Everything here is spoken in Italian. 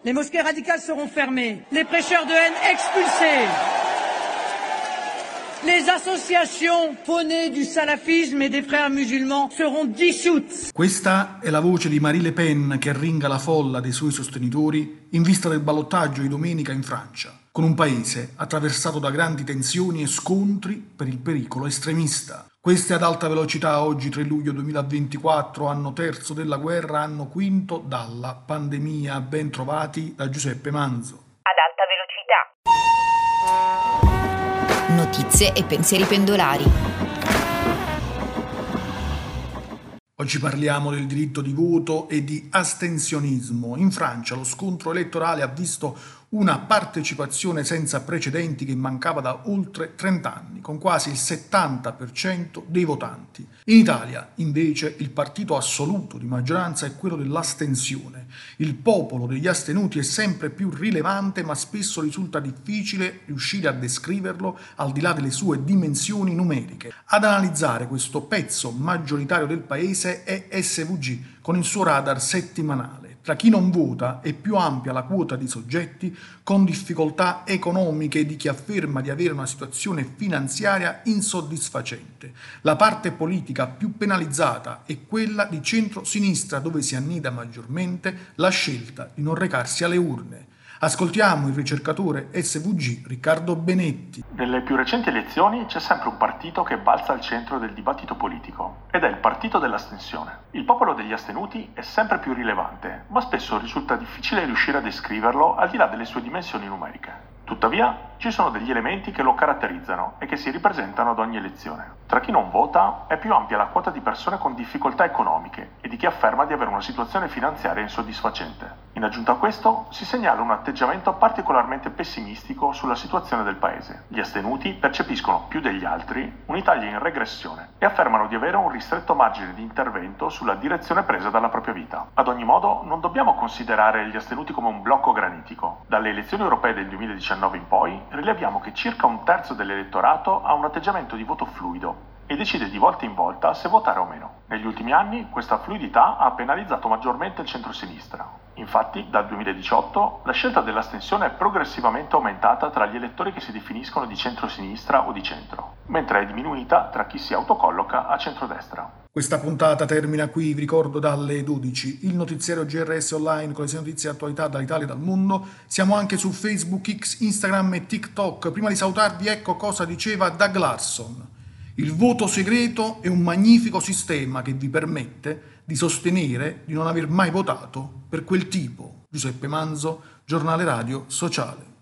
Les mosquées radicales seront fermées, les prêcheurs de haine expulsés, les associations faunées du salafisme et des frères musulmans seront dissoutes. Questa è la voce di Marine Le Pen che arringa la folla dei suoi sostenitori in vista del ballottaggio di domenica in Francia, con un paese attraversato da grandi tensioni e scontri per il pericolo estremista. Queste ad alta velocità oggi 3 luglio 2024, anno terzo della guerra, anno quinto dalla pandemia. Ben trovati da Giuseppe Manzo. Ad alta velocità. Notizie e pensieri pendolari. Oggi parliamo del diritto di voto e di astensionismo. In Francia lo scontro elettorale ha visto una partecipazione senza precedenti che mancava da oltre 30 anni, con quasi il 70% dei votanti. In Italia, invece, il partito assoluto di maggioranza è quello dell'astensione. Il popolo degli astenuti è sempre più rilevante, ma spesso risulta difficile riuscire a descriverlo al di là delle sue dimensioni numeriche. Ad analizzare questo pezzo maggioritario del paese è SVG, con il suo radar settimanale. Tra chi non vota è più ampia la quota di soggetti con difficoltà economiche e di chi afferma di avere una situazione finanziaria insoddisfacente. La parte politica più penalizzata è quella di centro-sinistra, dove si annida maggiormente la scelta di non recarsi alle urne. Ascoltiamo il ricercatore SVG Riccardo Benetti. Nelle più recenti elezioni c'è sempre un partito che balza al centro del dibattito politico ed è il partito dell'astensione. Il popolo degli astenuti è sempre più rilevante, ma spesso risulta difficile riuscire a descriverlo al di là delle sue dimensioni numeriche. Tuttavia, ci sono degli elementi che lo caratterizzano e che si ripresentano ad ogni elezione. Tra chi non vota è più ampia la quota di persone con difficoltà economiche e di chi afferma di avere una situazione finanziaria insoddisfacente. In aggiunta a questo, si segnala un atteggiamento particolarmente pessimistico sulla situazione del paese. Gli astenuti percepiscono più degli altri un'Italia in regressione e affermano di avere un ristretto margine di intervento sulla direzione presa dalla propria vita. Ad ogni modo, non dobbiamo considerare gli astenuti come un blocco granitico. Dalle elezioni europee del 2019 in poi, rileviamo che circa un terzo dell'elettorato ha un atteggiamento di voto fluido e decide di volta in volta se votare o meno. Negli ultimi anni questa fluidità ha penalizzato maggiormente il centro-sinistra. Infatti, dal 2018 la scelta dell'astensione è progressivamente aumentata tra gli elettori che si definiscono di centro-sinistra o di centro, mentre è diminuita tra chi si autocolloca a centrodestra. Questa puntata termina qui, vi ricordo dalle 12 il notiziario GRS Online con le notizie e attualità dall'Italia e dal mondo. Siamo anche su Facebook, X, Instagram e TikTok. Prima di salutarvi ecco cosa diceva Doug Larson. Il voto segreto è un magnifico sistema che vi permette di sostenere di non aver mai votato per quel tipo. Giuseppe Manzo, Giornale Radio Sociale.